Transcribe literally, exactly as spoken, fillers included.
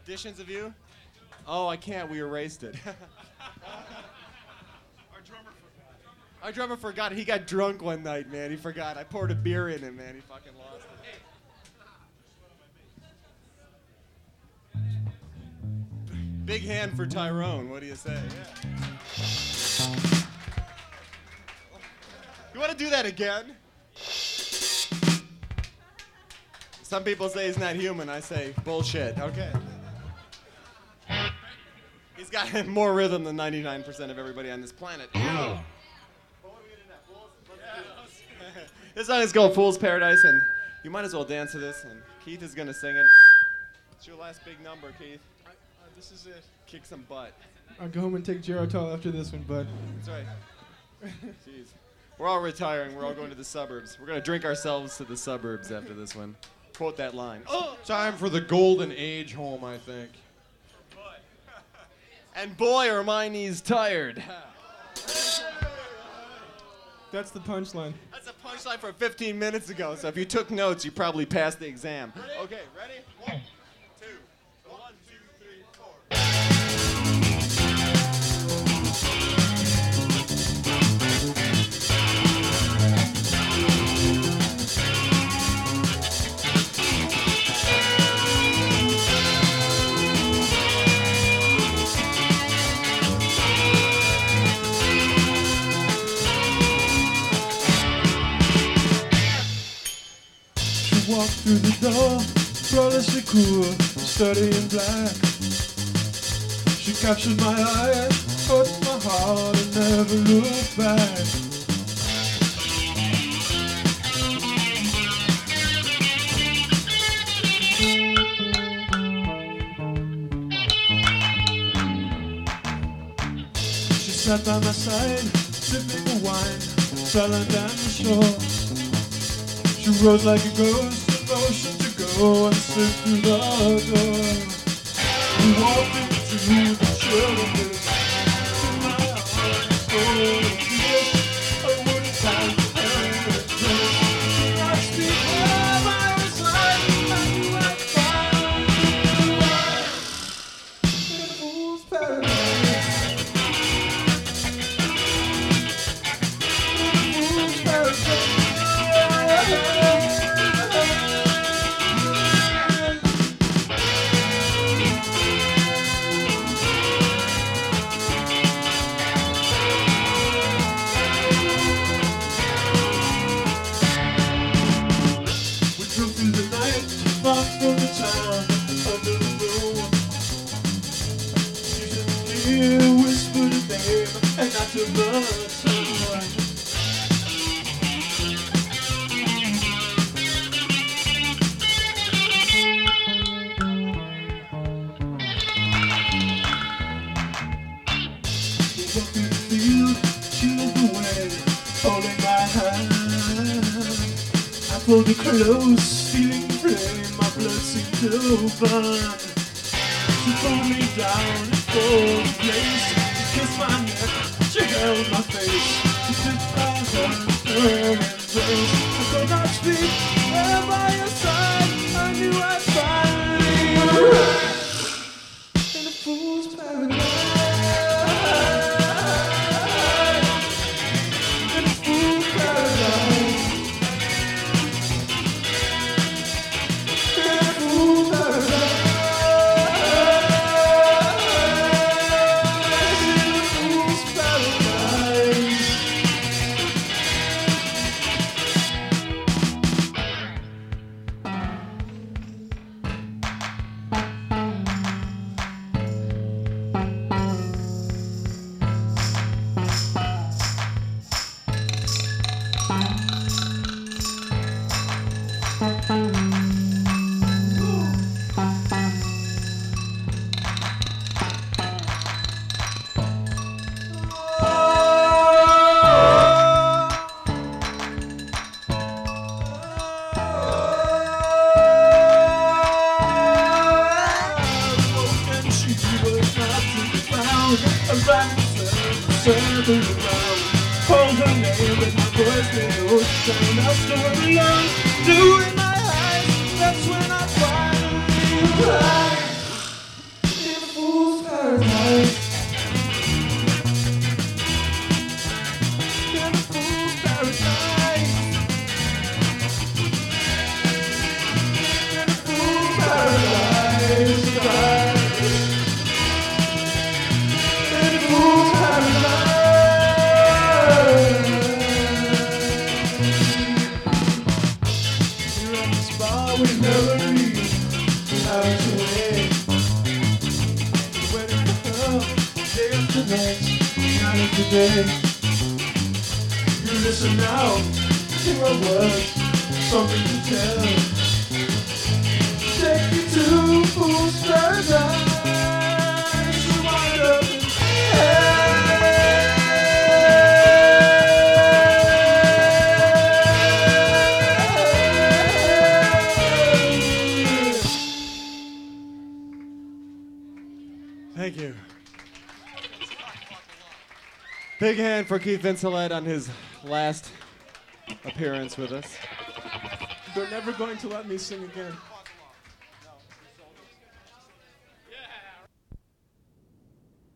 Editions of you? Oh, I can't. We erased it. Our drummer forgot. Our drummer forgot it. He got drunk one night, man. He forgot. I poured a beer in him, man. He fucking lost it. Big hand for Tyrone. What do you say? Yeah. You want to do that again? Some people say he's not human. I say bullshit. Okay. He's got more rhythm than ninety-nine percent of everybody on this planet. Yeah. This song is called Fool's Paradise, and you might as well dance to this, and Keith is going to sing it. It's your last big number, Keith. Uh, this is it. Kick some butt. I'll go home and take Geritol after this one, bud. That's right. Jeez. We're all retiring. We're all going to the suburbs. We're going to drink ourselves to the suburbs after this one. Quote that line. Oh! Time for the golden age home, I think. And boy, are my knees tired. That's the punchline. That's a punchline from fifteen minutes ago, so if you took notes, you probably passed the exam. Okay, ready? One, two, one, two, three, four. Walk through the door, flawlessly cool, studying black. She captured my eye, caught my heart, and never looked back. She sat by my side, sipping the wine, silent and sure. She rose like a ghost, a motion to go and slip through the door. We walked into the children. In my arms, full of tears, I wouldn't have to ever close. She watched me by my side, and you had found in a fool's paradise. In a fool's paradise. And not too much time. We walked through the field, she led the way, holding my hand. I pulled her close, feeling the flame, my blood seemed to burn. She pulled me down and pulled the place. Kissed my neck, she held my face. She took my hand, her embrace. I could not speak, there by your side. I knew I'd find you in a fool's paradise. In a fool's paradise. In a fool's paradise. Circle around, call her name and my voice made ocean. I stood alone, blue in my eyes. That's when I finally cried ways to die. Many fools paradise. Here at the spot we never leave. Out to wait. Waiting for her, day after night, night after day. You listen now, hear my words, something to tell. Take me to fool's paradise. We wind up in Thank you. Big hand for Keith Vincelette on his last appearance with us. They're never going to let me sing again.